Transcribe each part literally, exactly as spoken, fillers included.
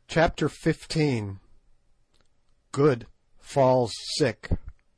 Chapter fifteen. Good falls sick.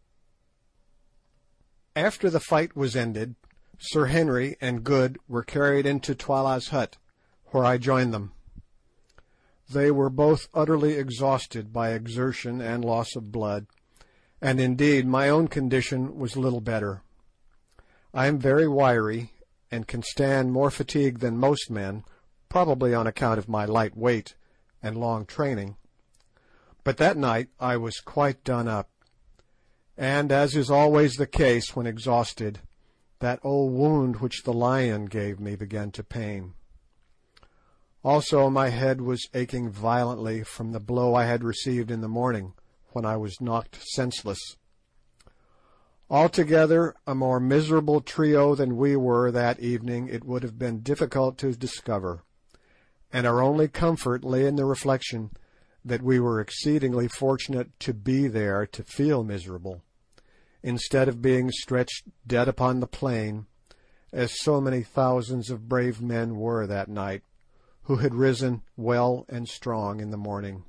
After the fight was ended, Sir Henry and Good were carried into Twala's hut, where I joined them. They were both utterly exhausted by exertion and loss of blood, and indeed my own condition was little better. I am very wiry, and can stand more fatigue than most men, probably on account of my light weight and long training. But that night I was quite done up, and, as is always the case when exhausted, that old wound which the lion gave me began to pain. Also my head was aching violently from the blow I had received in the morning, when I was knocked senseless. Altogether a more miserable trio than we were that evening it would have been difficult to discover, and our only comfort lay in the reflection that we were exceedingly fortunate to be there to feel miserable, instead of being stretched dead upon the plain, as so many thousands of brave men were that night, who had risen well and strong in the morning.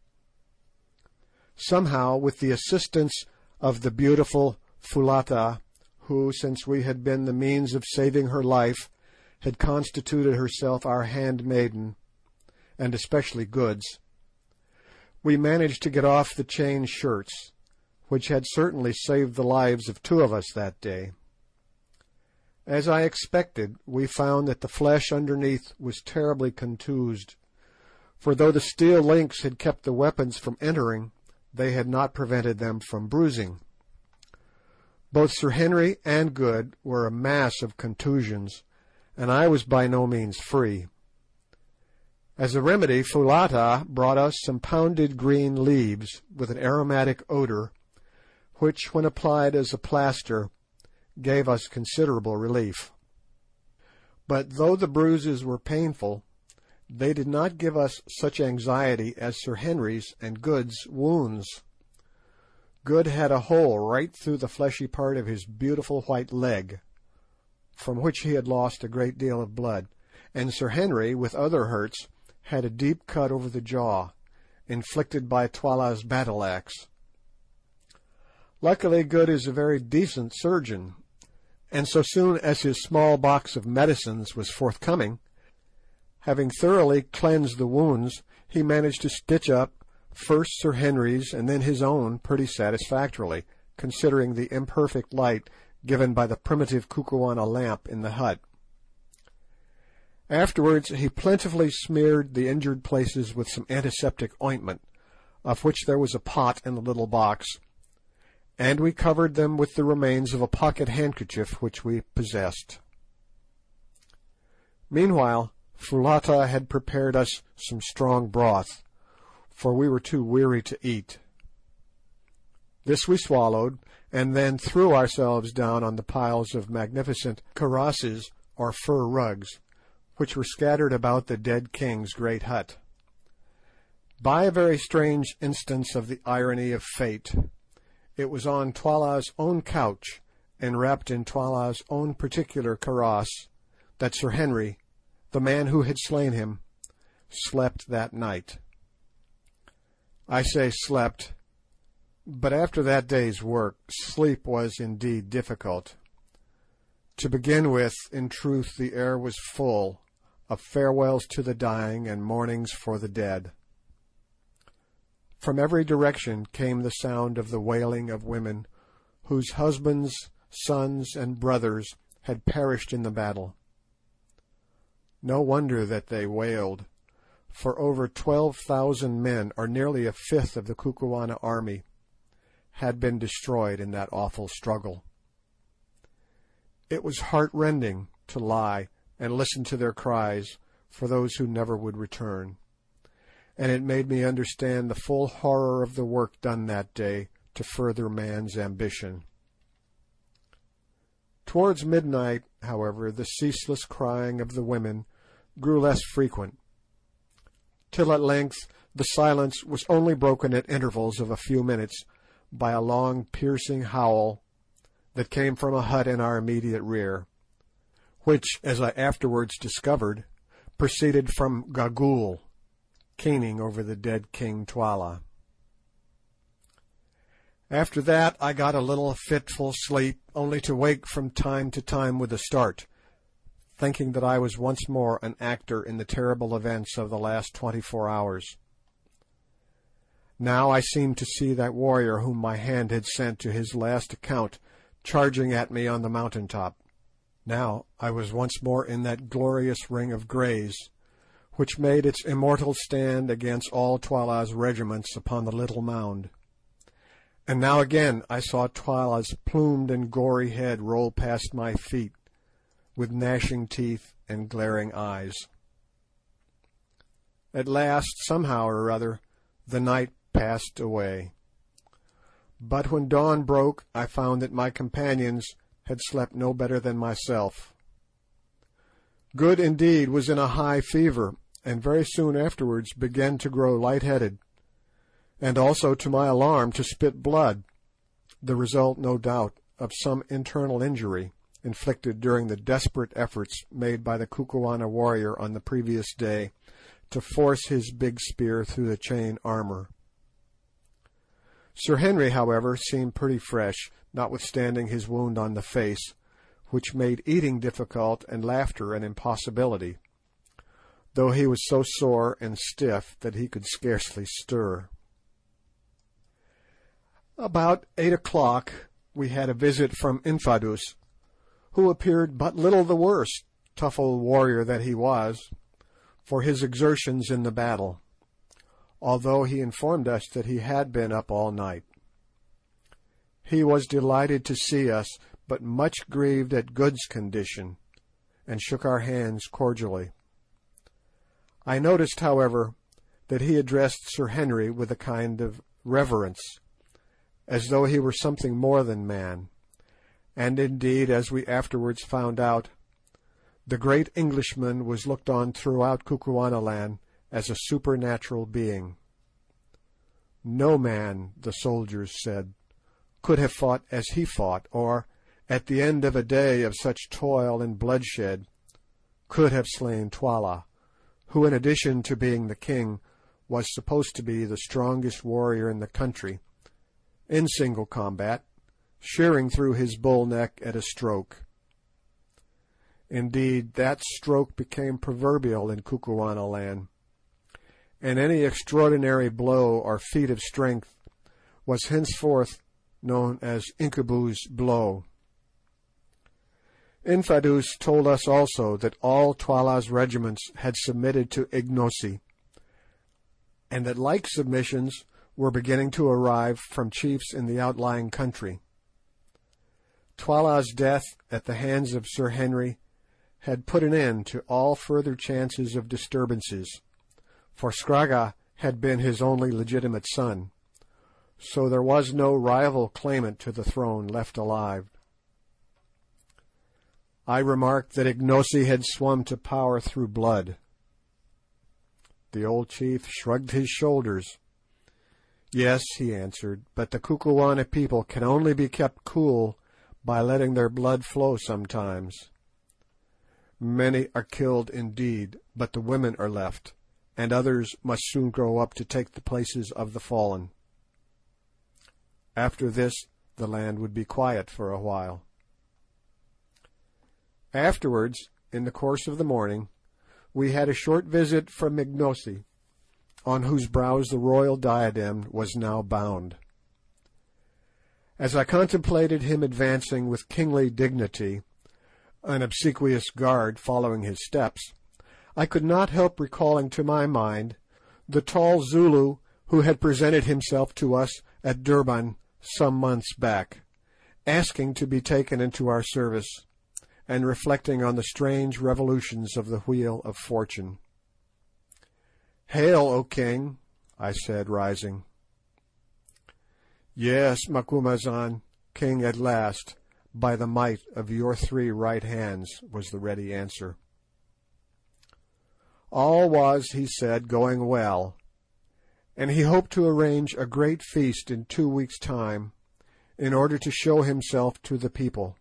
Somehow, with the assistance of the beautiful Foulata, who, since we had been the means of saving her life, had constituted herself our handmaiden, and especially Good's, we managed to get off the chain shirts, which had certainly saved the lives of two of us that day. As I expected, we found that the flesh underneath was terribly contused, for though the steel links had kept the weapons from entering, they had not prevented them from bruising. Both Sir Henry and Good were a mass of contusions, and I was by no means free. As a remedy, Foulata brought us some pounded green leaves with an aromatic odour, which, when applied as a plaster, gave us considerable relief. But though the bruises were painful, they did not give us such anxiety as Sir Henry's and Good's wounds. Good had a hole right through the fleshy part of his beautiful white leg, from which he had lost a great deal of blood, and Sir Henry, with other hurts, had a deep cut over the jaw, inflicted by Twala's battle axe. Luckily Good is a very decent surgeon, and so soon as his small box of medicines was forthcoming, having thoroughly cleansed the wounds, he managed to stitch up first Sir Henry's and then his own pretty satisfactorily, considering the imperfect light given by the primitive Kukuana lamp in the hut. Afterwards he plentifully smeared the injured places with some antiseptic ointment, of which there was a pot in the little box, and we covered them with the remains of a pocket handkerchief which we possessed. Meanwhile Foulata had prepared us some strong broth, for we were too weary to eat. This we swallowed, and then threw ourselves down on the piles of magnificent karosses, or fur rugs, which were scattered about the dead king's great hut. By a very strange instance of the irony of fate, it was on Twala's own couch, and wrapped in Twala's own particular kaross, that Sir Henry, the man who had slain him, slept that night. I say slept, but after that day's work, sleep was indeed difficult. To begin with, in truth, the air was full of farewells to the dying and mournings for the dead. From every direction came the sound of the wailing of women whose husbands, sons, and brothers had perished in the battle. No wonder that they wailed, for over twelve thousand men, or nearly a fifth of the Kukuana army, had been destroyed in that awful struggle. It was heart-rending to lie and listen to their cries for those who never would return, and it made me understand the full horror of the work done that day to further man's ambition. Towards midnight, however, the ceaseless crying of the women grew less frequent, till at length the silence was only broken at intervals of a few minutes by a long piercing howl that came from a hut in our immediate rear, which, as I afterwards discovered, proceeded from Gagool, keening over the dead King Twala. After that I got a little fitful sleep, only to wake from time to time with a start, thinking that I was once more an actor in the terrible events of the last twenty-four hours. Now I seemed to see that warrior whom my hand had sent to his last account charging at me on the mountain top. Now I was once more in that glorious ring of greys, which made its immortal stand against all Twala's regiments upon the little mound. And now again I saw Twala's plumed and gory head roll past my feet, with gnashing teeth and glaring eyes. At last, somehow or other, the night passed away. But when dawn broke I found that my companions had slept no better than myself. Good indeed was in a high fever, and very soon afterwards began to grow light-headed, and also, to my alarm, to spit blood, the result, no doubt, of some internal injury inflicted during the desperate efforts made by the Kukuana warrior on the previous day to force his big spear through the chain armour. Sir Henry, however, seemed pretty fresh, notwithstanding his wound on the face, which made eating difficult and laughter an impossibility, though he was so sore and stiff that he could scarcely stir. About eight o'clock we had a visit from Infadoos, who appeared but little the worse, tough old warrior that he was, for his exertions in the battle, although he informed us that he had been up all night. He was delighted to see us, but much grieved at Good's condition, and shook our hands cordially. I noticed, however, that he addressed Sir Henry with a kind of reverence, as though he were something more than man, and indeed, as we afterwards found out, the great Englishman was looked on throughout Kukuanaland as a supernatural being. No man, the soldiers said, could have fought as he fought, or, at the end of a day of such toil and bloodshed, could have slain Twala, who, in addition to being the king, was supposed to be the strongest warrior in the country, in single combat, shearing through his bull neck at a stroke. Indeed, that stroke became proverbial in Kukuanaland, and any extraordinary blow or feat of strength was henceforth known as Incubu's blow. Infadoos told us also that all Twala's regiments had submitted to Ignosi, and that like submissions were beginning to arrive from chiefs in the outlying country. Twala's death at the hands of Sir Henry had put an end to all further chances of disturbances, for Scragga had been his only legitimate son, so there was no rival claimant to the throne left alive. I remarked that Ignosi had swum to power through blood. The old chief shrugged his shoulders. Yes, he answered, but the Kukuana people can only be kept cool by letting their blood flow sometimes. Many are killed indeed, but the women are left, and others must soon grow up to take the places of the fallen. After this, the land would be quiet for a while. Afterwards, in the course of the morning, we had a short visit from Ignosi, on whose brows the royal diadem was now bound. As I contemplated him advancing with kingly dignity, an obsequious guard following his steps, I could not help recalling to my mind the tall Zulu who had presented himself to us at Durban some months back, asking to be taken into our service, and reflecting on the strange revolutions of the wheel of fortune. "Hail, O king," I said, rising. "Yes, Macumazahn, king at last, by the might of your three right hands," was the ready answer. All was, he said, going well, and he hoped to arrange a great feast in two weeks' time, in order to show himself to the people.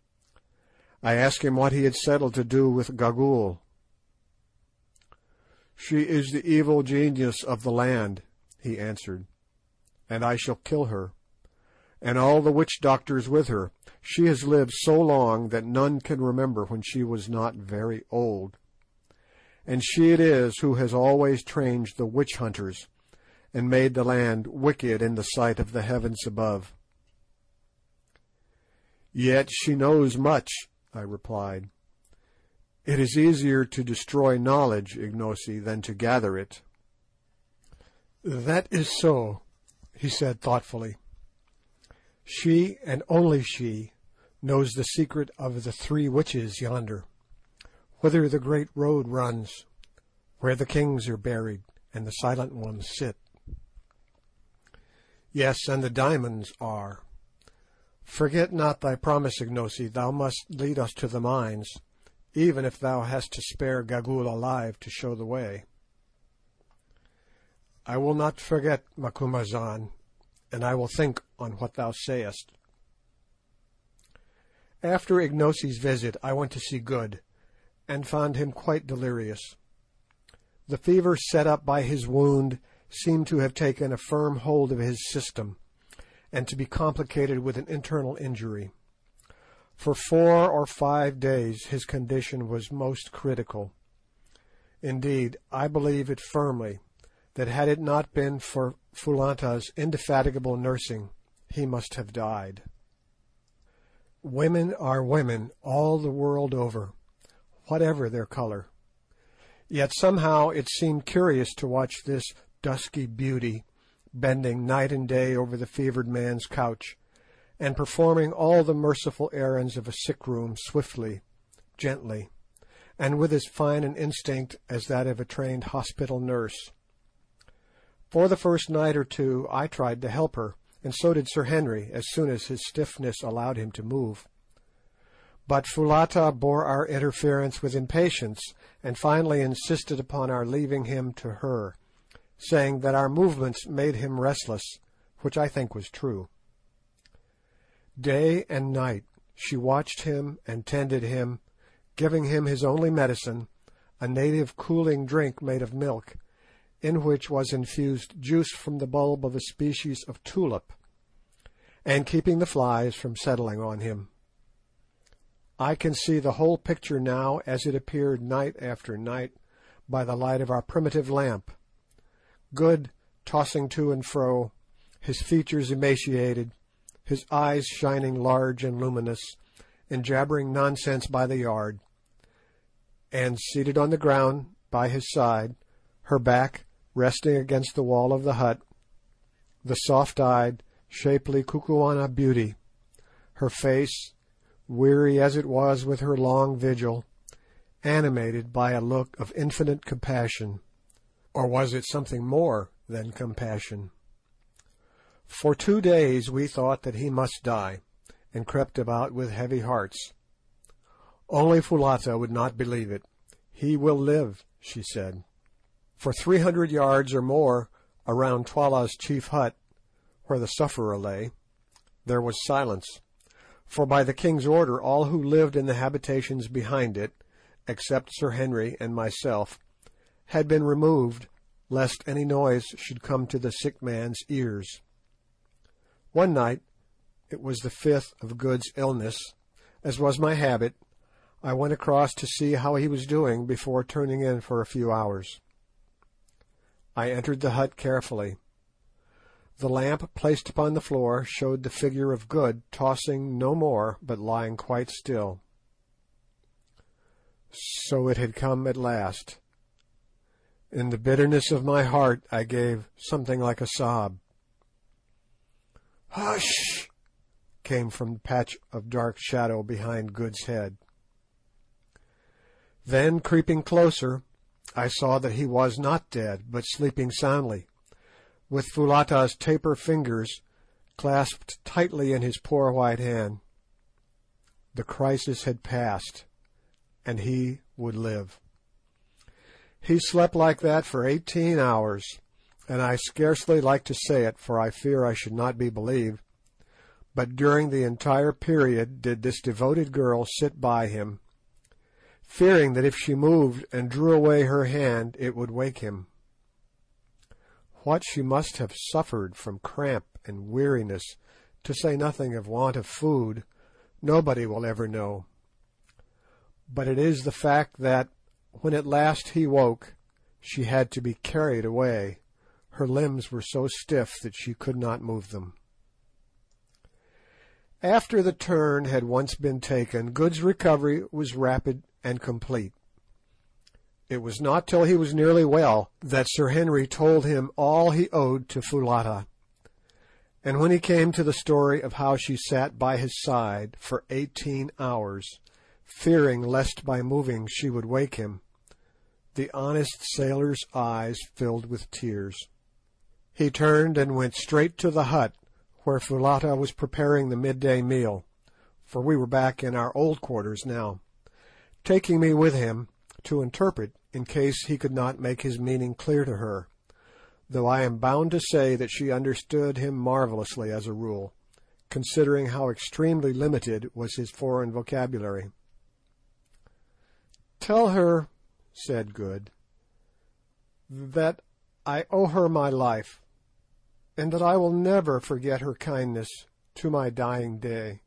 I asked him what he had settled to do with Gagool. "She is the evil genius of the land," he answered, "and I shall kill her, and all the witch doctors with her. She has lived so long that none can remember when she was not very old. And she it is who has always trained the witch hunters, and made the land wicked in the sight of the heavens above." "Yet she knows much," I replied. "It is easier to destroy knowledge, Ignosi, than to gather it." "That is so," he said thoughtfully. "She, and only she, knows the secret of the three witches yonder, whither the great road runs, where the kings are buried and the silent ones sit. Yes, and the diamonds are. Forget not thy promise, Ignosi. Thou must lead us to the mines, even if thou hast to spare Gagool alive to show the way." "I will not forget, Macumazahn, and I will think on what thou sayest." After Ignosi's visit I went to see Good, and found him quite delirious. The fever set up by his wound seemed to have taken a firm hold of his system, and to be complicated with an internal injury. For four or five days his condition was most critical. Indeed, I believe it firmly that had it not been for Foulata's indefatigable nursing, he must have died. Women are women all the world over, whatever their colour. Yet somehow it seemed curious to watch this dusky beauty bending night and day over the fevered man's couch, and performing all the merciful errands of a sick room swiftly, gently, and with as fine an instinct as that of a trained hospital nurse. For the first night or two I tried to help her, and so did Sir Henry as soon as his stiffness allowed him to move. But Foulata bore our interference with impatience, and finally insisted upon our leaving him to her, saying that our movements made him restless, which I think was true. Day and night she watched him and tended him, giving him his only medicine, a native cooling drink made of milk, in which was infused juice from the bulb of a species of tulip, and keeping the flies from settling on him. I can see the whole picture now as it appeared night after night by the light of our primitive lamp. Good, tossing to and fro, his features emaciated, his eyes shining large and luminous, and jabbering nonsense by the yard, and seated on the ground by his side, her back resting against the wall of the hut, the soft-eyed, shapely Kukuana beauty, her face, weary as it was with her long vigil, animated by a look of infinite compassion, or was it something more than compassion? For two days we thought that he must die, and crept about with heavy hearts. Only Foulata would not believe it. "He will live," she said. For three hundred yards or more around Twala's chief hut, where the sufferer lay, there was silence, for by the king's order all who lived in the habitations behind it, except Sir Henry and myself, had been removed, lest any noise should come to the sick man's ears. One night, it was the fifth of Good's illness, as was my habit, I went across to see how he was doing before turning in for a few hours. I entered the hut carefully. The lamp placed upon the floor showed the figure of Good tossing no more, but lying quite still. So it had come at last. In the bitterness of my heart I gave something like a sob. "Hush!" came from the patch of dark shadow behind Good's head. Then, creeping closer, I saw that he was not dead, but sleeping soundly, with Foulata's taper fingers clasped tightly in his poor white hand. The crisis had passed, and he would live. He slept like that for eighteen hours, and I scarcely like to say it, for I fear I should not be believed, but during the entire period did this devoted girl sit by him, fearing that if she moved and drew away her hand it would wake him. What she must have suffered from cramp and weariness, to say nothing of want of food, nobody will ever know. But it is the fact that, when at last he woke, she had to be carried away. Her limbs were so stiff that she could not move them. After the turn had once been taken, Good's recovery was rapid and complete. It was not till he was nearly well that Sir Henry told him all he owed to Foulata, and when he came to the story of how she sat by his side for eighteen hours, fearing lest by moving she would wake him, the honest sailor's eyes filled with tears. He turned and went straight to the hut where Foulata was preparing the midday meal, for we were back in our old quarters now, taking me with him to interpret in case he could not make his meaning clear to her, though I am bound to say that she understood him marvellously as a rule, considering how extremely limited was his foreign vocabulary. "Tell her," said Good, "that I owe her my life, and that I will never forget her kindness to my dying day."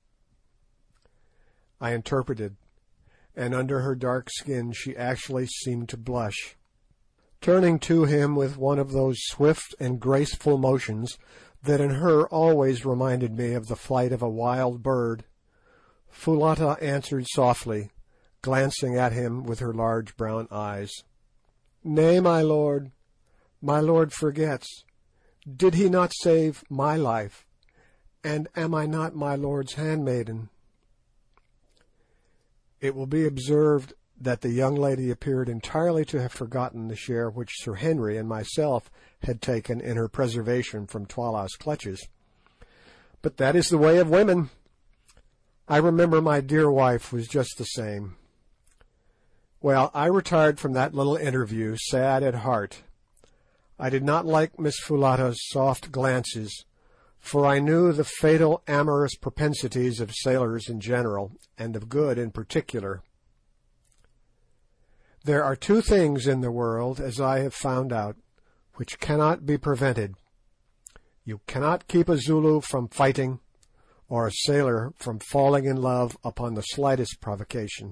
I interpreted, and under her dark skin she actually seemed to blush. Turning to him with one of those swift and graceful motions that in her always reminded me of the flight of a wild bird, Foulata answered softly, glancing at him with her large brown eyes, "Nay, my lord, my lord forgets. Did he not save my life, and am I not my lord's handmaiden?" It will be observed that the young lady appeared entirely to have forgotten the share which Sir Henry and myself had taken in her preservation from Twala's clutches. But that is the way of women. I remember my dear wife was just the same. Well, I retired from that little interview sad at heart. I did not like Miss Foulata's soft glances, for I knew the fatal amorous propensities of sailors in general, and of Good in particular. There are two things in the world, as I have found out, which cannot be prevented. You cannot keep a Zulu from fighting, or a sailor from falling in love upon the slightest provocation.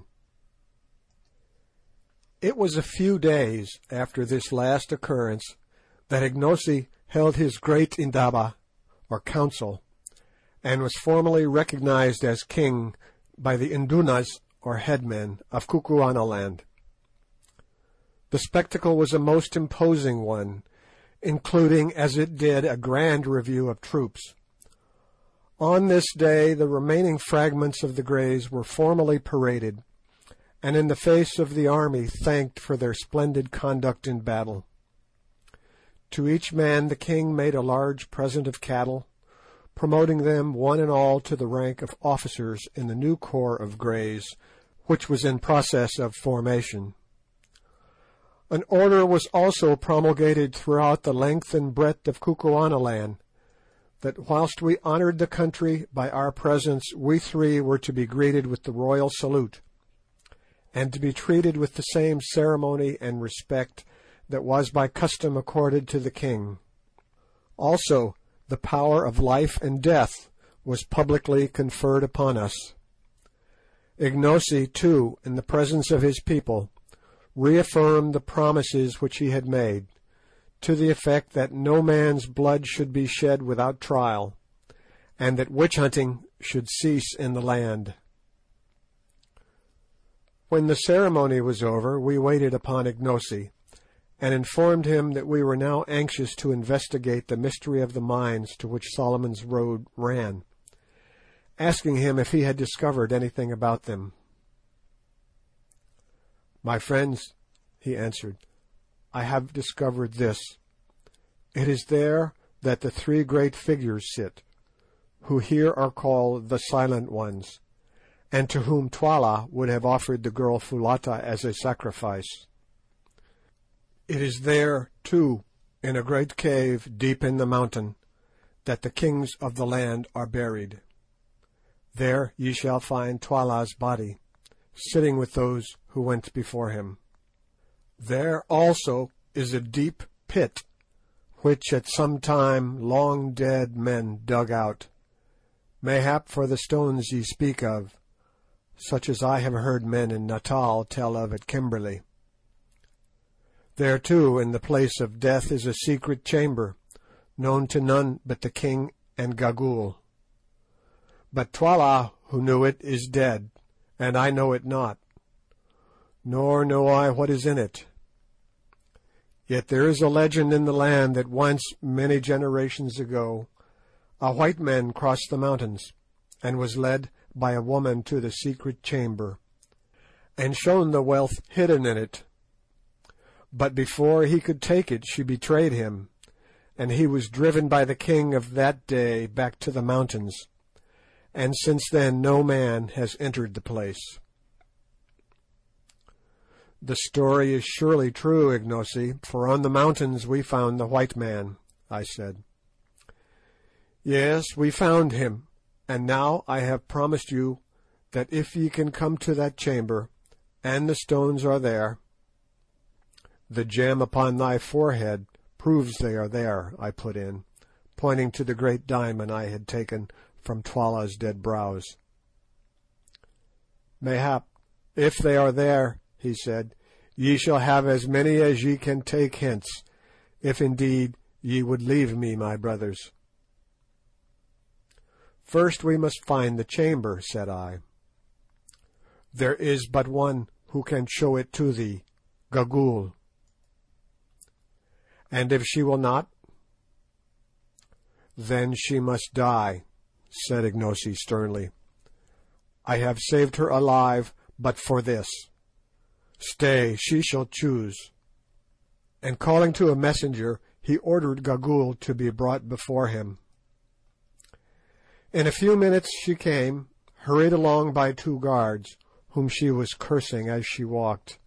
It was a few days after this last occurrence that Ignosi held his great indaba, or council, and was formally recognised as king by the Indunas, or headmen, of Kukuanaland. The spectacle was a most imposing one, including as it did a grand review of troops. On this day the remaining fragments of the Greys were formally paraded, and in the face of the army thanked for their splendid conduct in battle. To each man the king made a large present of cattle, promoting them one and all to the rank of officers in the new corps of Greys, which was in process of formation. An order was also promulgated throughout the length and breadth of Kukuanaland, that whilst we honoured the country by our presence, we three were to be greeted with the royal salute, and to be treated with the same ceremony and respect that was by custom accorded to the king. Also, the power of life and death was publicly conferred upon us. Ignosi, too, in the presence of his people, reaffirmed the promises which he had made, to the effect that no man's blood should be shed without trial, and that witch-hunting should cease in the land. When the ceremony was over, we waited upon Ignosi, and informed him that we were now anxious to investigate the mystery of the mines to which Solomon's Road ran, asking him if he had discovered anything about them. "My friends," he answered, "I have discovered this. It is there that the three great figures sit, who here are called the Silent Ones, and to whom Twala would have offered the girl Foulata as a sacrifice. It is there, too, in a great cave deep in the mountain, that the kings of the land are buried. There ye shall find Twala's body, sitting with those who went before him. There also is a deep pit, which at some time long dead men dug out, mayhap for the stones ye speak of, such as I have heard men in Natal tell of at Kimberley. There too, in the place of death, is a secret chamber, known to none but the king and Gagool. But Twala, who knew it, is dead, and I know it not, nor know I what is in it. Yet there is a legend in the land that once, many generations ago, a white man crossed the mountains, and was led by a woman to the secret chamber, and shown the wealth hidden in it. But before he could take it she betrayed him, and he was driven by the king of that day back to the mountains, and since then no man has entered the place. The story is surely true, Ignosi, for on the mountains we found the white man, I said. Yes, we found him, and now I have promised you that if ye can come to that chamber, and the stones are there— The gem upon thy forehead proves they are there, I put in, pointing to the great diamond I had taken from Twala's dead brows. Mayhap, if they are there, he said, ye shall have as many as ye can take hence, if indeed ye would leave me, my brothers. First we must find the chamber, said I. There is but one who can show it to thee, Gagool. And if she will not? Then she must die, said Ignosi sternly. I have saved her alive but for this. Stay, she shall choose. And calling to a messenger, he ordered Gagool to be brought before him. In a few minutes she came, hurried along by two guards, whom she was cursing as she walked.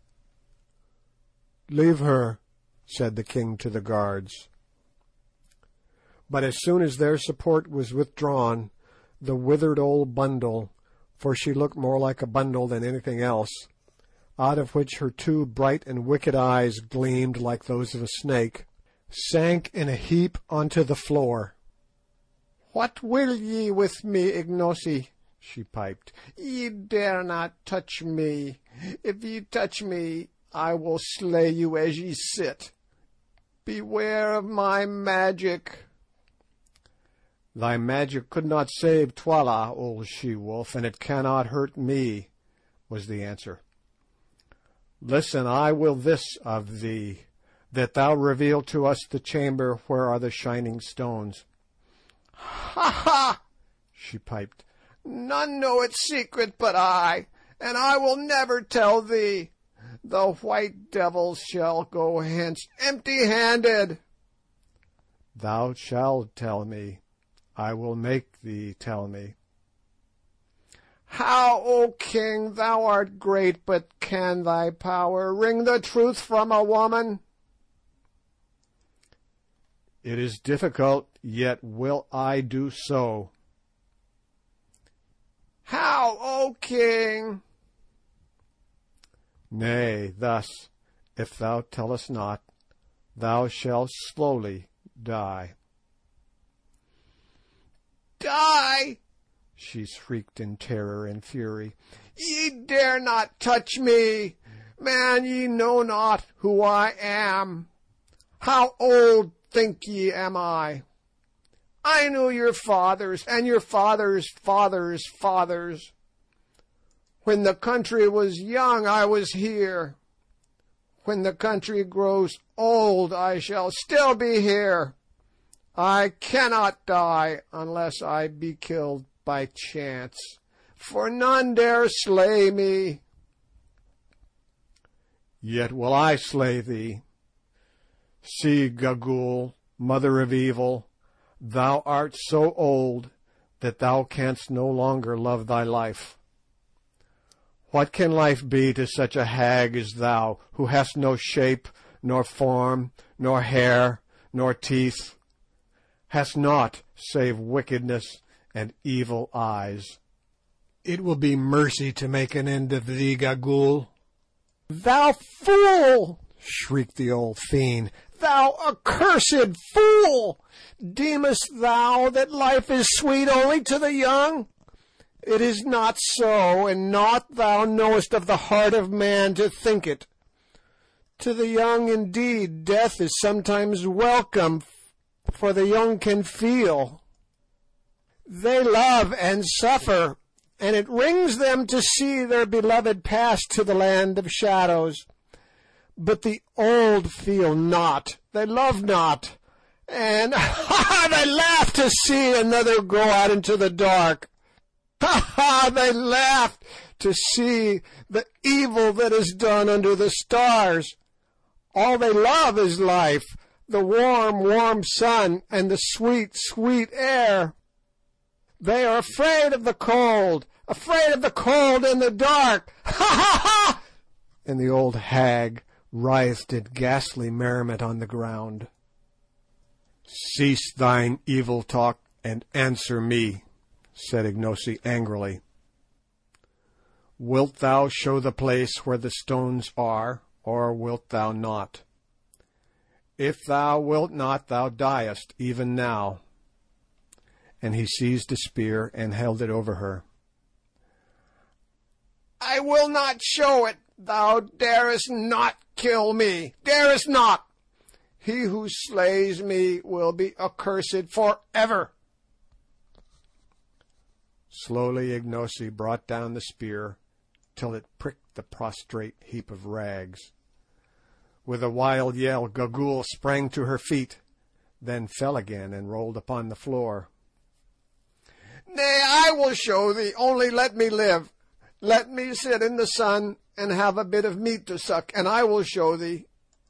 Leave her, said the king to the guards. But as soon as their support was withdrawn, the withered old bundle, for she looked more like a bundle than anything else, out of which her two bright and wicked eyes gleamed like those of a snake, sank in a heap onto the floor. What will ye with me, Ignosi? She piped. Ye dare not touch me. If ye touch me, I will slay you as ye sit. Beware of my magic. Thy magic could not save Twala, old she-wolf, and it cannot hurt me, was the answer. Listen, I will this of thee, that thou reveal to us the chamber where are the shining stones. Ha ha! She piped. None know its secret but I, and I will never tell thee. The white devils shall go hence empty-handed. Thou shalt tell me. I will make thee tell me. How, O king, thou art great, but can thy power wring the truth from a woman? It is difficult, yet will I do so. How, O king? Nay, thus, if thou tellest not, thou shalt slowly die. Die! She shrieked in terror and fury. Ye dare not touch me! Man, ye know not who I am. How old think ye am I? I knew your fathers, and your fathers' fathers' fathers. When the country was young, I was here. When the country grows old, I shall still be here. I cannot die unless I be killed by chance, for none dare slay me. Yet will I slay thee. See, Gagool, mother of evil, thou art so old that thou canst no longer love thy life. What can life be to such a hag as thou, who hast no shape, nor form, nor hair, nor teeth, hast naught save wickedness and evil eyes? It will be mercy to make an end of thee, Gagool." "Thou fool!" shrieked the old fiend. "Thou accursed fool! Deemest thou that life is sweet only to the young? It is not so, and naught thou knowest of the heart of man to think it. To the young, indeed, death is sometimes welcome, for the young can feel. They love and suffer, and it wrings them to see their beloved pass to the land of shadows. But the old feel not, they love not, and ha ha, they laugh to see another go out into the dark. Ha ha, they laugh to see the evil that is done under the stars. All they love is life, the warm, warm sun, and the sweet, sweet air. They are afraid of the cold, afraid of the cold and the dark. Ha ha ha!" And the old hag writhed in ghastly merriment on the ground. "Cease thine evil talk and answer me," said Ignosi angrily. "Wilt thou show the place where the stones are, or wilt thou not? If thou wilt not, thou diest even now." And he seized a spear and held it over her. "I will not show it. Thou darest not kill me, darest not. He who slays me will be accursed for ever." Slowly Ignosi brought down the spear till it pricked the prostrate heap of rags. With a wild yell Gagool sprang to her feet, then fell again and rolled upon the floor. "Nay, I will show thee, only let me live. Let me sit in the sun and have a bit of meat to suck, and I will show thee."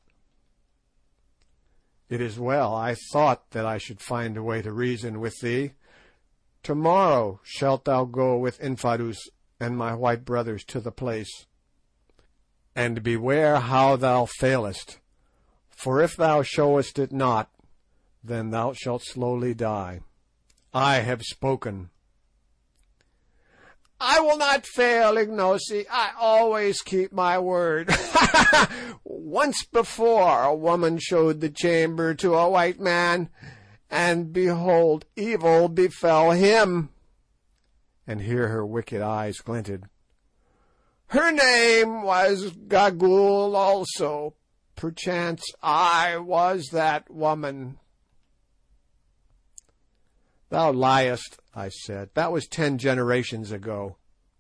"It is well. I thought that I should find a way to reason with thee. Tomorrow shalt thou go with Infadoos and my white brothers to the place. And beware how thou failest, for if thou showest it not, then thou shalt slowly die. I have spoken." "I will not fail, Ignosi. I always keep my word. Once before a woman showed the chamber to a white man, and behold, evil befell him." And here her wicked eyes glinted. "Her name was Gagool also. Perchance I was that woman." "Thou liest," I said. "That was ten generations ago."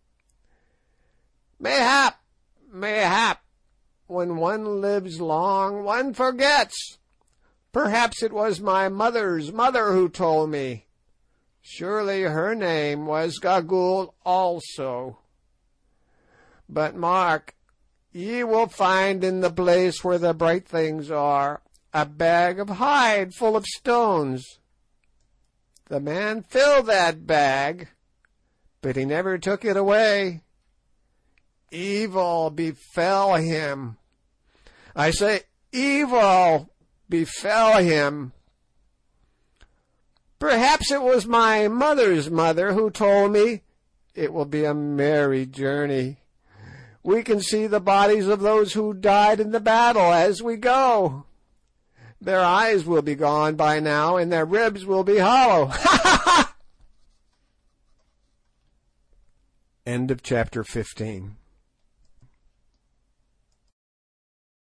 "Mayhap, mayhap. When one lives long, one forgets. Perhaps it was my mother's mother who told me. Surely her name was Gagool also. But mark, ye will find in the place where the bright things are a bag of hide full of stones. The man filled that bag, but he never took it away. Evil befell him. I say, evil befell him. Perhaps it was my mother's mother who told me. It will be a merry journey. We can see the bodies of those who died in the battle as we go. Their eyes will be gone by now, and their ribs will be hollow." End of chapter fifteen.